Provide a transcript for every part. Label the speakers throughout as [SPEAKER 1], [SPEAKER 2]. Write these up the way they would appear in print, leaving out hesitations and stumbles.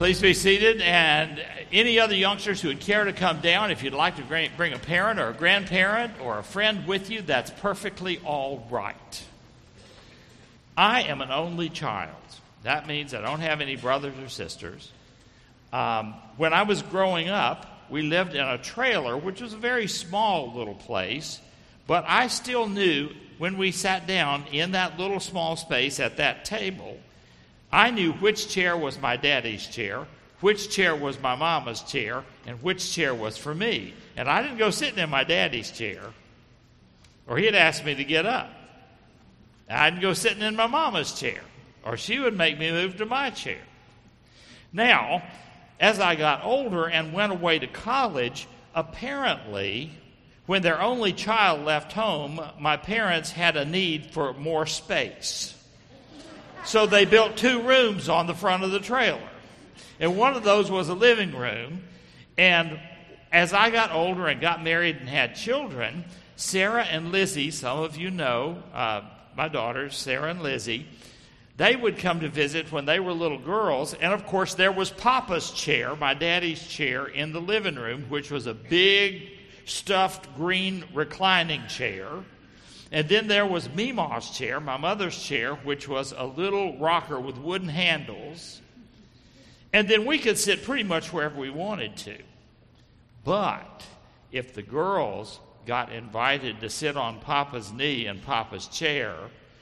[SPEAKER 1] Please be seated, and any other youngsters who would care to come down, if you'd like to bring a parent or a grandparent or a friend with you, that's perfectly all right. I am an only child. That means I don't have any brothers or sisters. When I was growing up, we lived in a trailer, which was a very small little place, but I still knew when we sat down in that little small space at that table, I knew which chair was my daddy's chair, which chair was my mama's chair, and which chair was for me. And I didn't go sitting in my daddy's chair, or he'd ask me to get up. I didn't go sitting in my mama's chair, or she would make me move to my chair. Now, as I got older and went away to college, apparently, when their only child left home, my parents had a need for more space. So they built 2 rooms on the front of the trailer. And one of those was a living room. And as I got older and got married and had children, Sarah and Lizzie, some of you know, my daughters, Sarah and Lizzie, they would come to visit when they were little girls. And, of course, there was Papa's chair, my daddy's chair, in the living room, which was a big, stuffed green reclining chair. And then there was Mima's chair, my mother's chair, which was a little rocker with wooden handles. And then we could sit pretty much wherever we wanted to. But if the girls got invited to sit on Papa's knee in Papa's chair,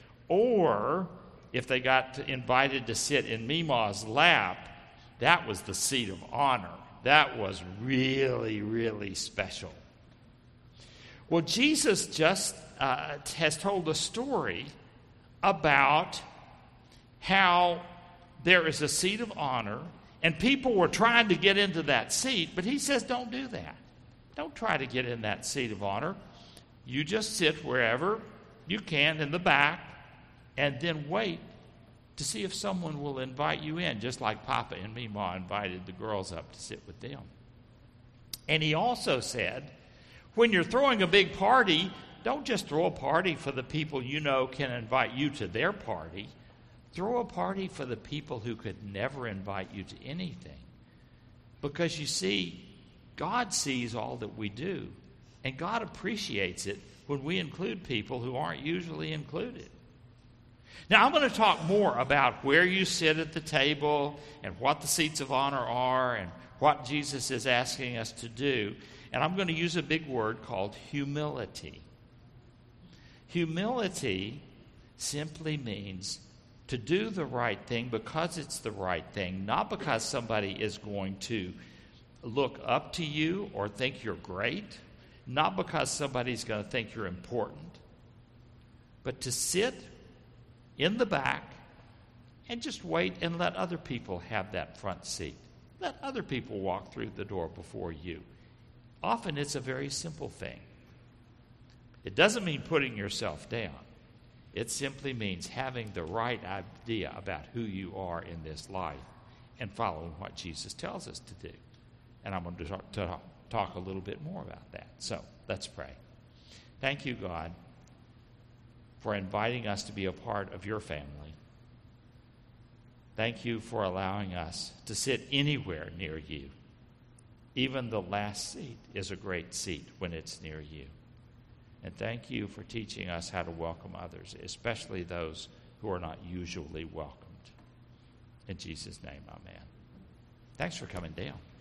[SPEAKER 1] or if they got invited to sit in Mima's lap, that was the seat of honor. That was really, really special. Well, Jesus just has told a story about how there is a seat of honor, and people were trying to get into that seat, but he says, don't do that. Don't try to get in that seat of honor. You just sit wherever you can in the back, and then wait to see if someone will invite you in, just like Papa and Mima invited the girls up to sit with them. And he also said, when you're throwing a big party, don't just throw a party for the people you know can invite you to their party. Throw a party for the people who could never invite you to anything. Because you see, God sees all that we do, and God appreciates it when we include people who aren't usually included. Now, I'm going to talk more about where you sit at the table and what the seats of honor are and what Jesus is asking us to do. And I'm going to use a big word called humility. Humility simply means to do the right thing because it's the right thing, not because somebody is going to look up to you or think you're great, not because somebody's going to think you're important, but to sit in the back and just wait and let other people have that front seat. Let other people walk through the door before you. Often it's a very simple thing. It doesn't mean putting yourself down. It simply means having the right idea about who you are in this life and following what Jesus tells us to do. And I'm going to talk a little bit more about that. So let's pray. Thank you, God, for inviting us to be a part of your family. Thank you for allowing us to sit anywhere near you. Even the last seat is a great seat when it's near you. And thank you for teaching us how to welcome others, especially those who are not usually welcomed. In Jesus' name, amen. Thanks for coming down.